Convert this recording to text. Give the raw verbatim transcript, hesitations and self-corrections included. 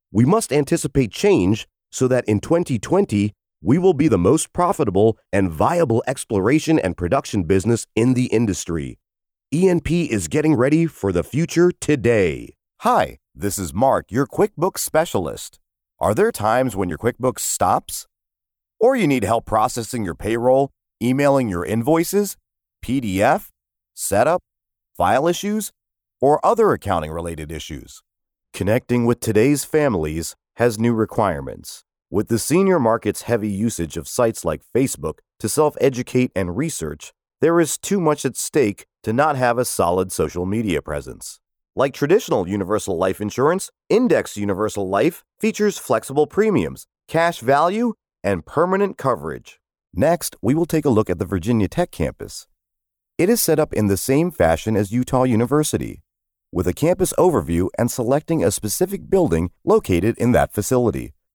We must anticipate change so that in twenty twenty, we will be the most profitable and viable exploration and production business in the industry. E N P is getting ready for the future today. Hi, this is Mark, your QuickBooks specialist. Are there times when your QuickBooks stops? Or you need help processing your payroll, emailing your invoices, P D F, setup, file issues, or other accounting-related issues? Connecting with today's families has new requirements. With the senior market's heavy usage of sites like Facebook to self-educate and research, there is too much at stake to not have a solid social media presence. Like traditional universal life insurance, Index Universal Life features flexible premiums, cash value, and permanent coverage. Next, we will take a look at the Virginia Tech campus. It is set up in the same fashion as Utah University, with a campus overview and selecting a specific building located in that facility.